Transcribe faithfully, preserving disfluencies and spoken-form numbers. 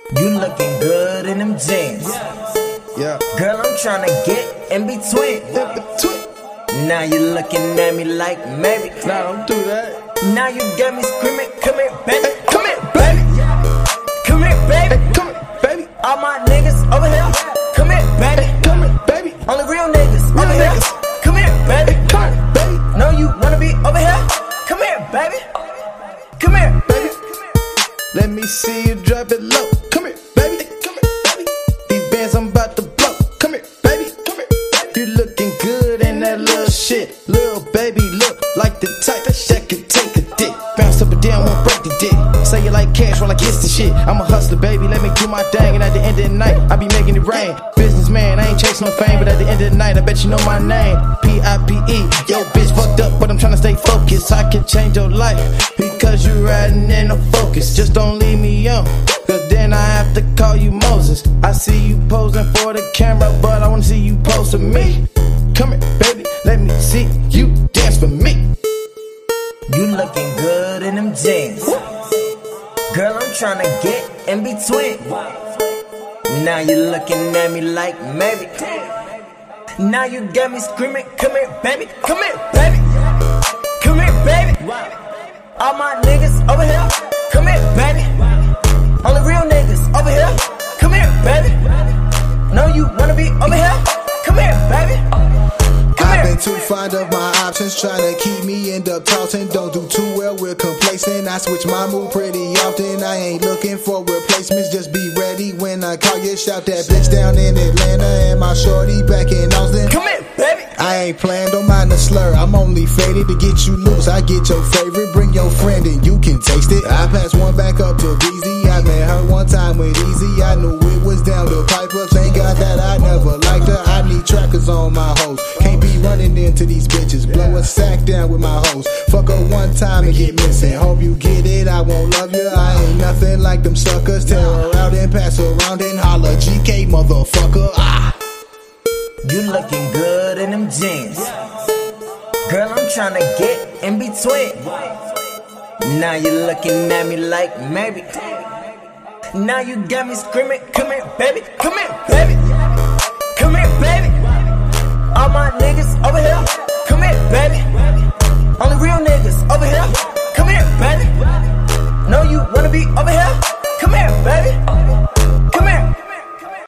You looking good in them jeans. Yeah. Girl, I'm tryna get in between. In between. Now you looking at me like maybe. Nah, don't do that. Now you got me screaming, come here, baby. Hey, come here, baby. Come here, baby. Hey, come here, baby. All my niggas over here. Come here, baby. Hey, come here, baby. Only real niggas Real over niggas. here. Come here, baby. Hey, come here, baby. Know you wanna be over here. Come here, baby. Come here, baby. Let me see you drop it low. Come here, baby. Hey, come here, baby. These bands I'm about to blow. Come here, baby. Come here, baby. You looking good in that little shit. Little baby look like the type that could take a dick. Bounce up and down, won't break the dick. Say you like cash, well I guess the shit. I'm a hustler, baby, let me do my thing. And at the end of the night, I be making it rain. Businessman, I ain't chasing no fame, but at the end of the night, I bet you know my name. P I P E, yo bitch fucked up, but I'm tryna stay focused. I can change your life, because you riding in a Focus. Just don't leave me young, cause then I have to call you Moses. I see you posing for the camera, but I wanna see you pose for me. Come here, baby, let me see you dance for me. you looking good in them jeans. Girl, I'm tryna get in between. Now you looking at me like maybe. Now you got me screaming, come here, baby. Come here, baby. Come here, baby. All my niggas over here. Come here, baby. Only real niggas over here. Come here, baby. Know you wanna be over here. Come here, baby. Come I've here. been too fond of my options, trying to keep me end up tossing. Don't do too well with complacent. I switch my mood pretty often. I ain't looking for replacements. Just be ready when I call you. Shout that bitch down in Atlanta and my shorty back in Austin. Come here, baby. I ain't playing, don't mind the slur. I'm only faded to get you loose. I get your favorite, bring your friend and you can taste it. I pass one back up to Beezy. I met her one time with Easy. I knew it was down to Piper. Thank God that I never liked her. I need trackers on my hoes. Can't be running into these bitches. Blow a sack down with my hoes. Fuck her one time and get missing. Hope you get it, I won't love you. I ain't nothing like them suckers. Tear her out and pass around and holla. G K motherfucker. Ah. You looking good in them jeans. Girl, I'm tryna get in between. Now you looking at me like maybe. Now you got me screaming, come here, baby. Come here, baby. Come here, baby. All my niggas over here. Come here, baby. Only real niggas over here. Come here, baby. Know you wanna be over here.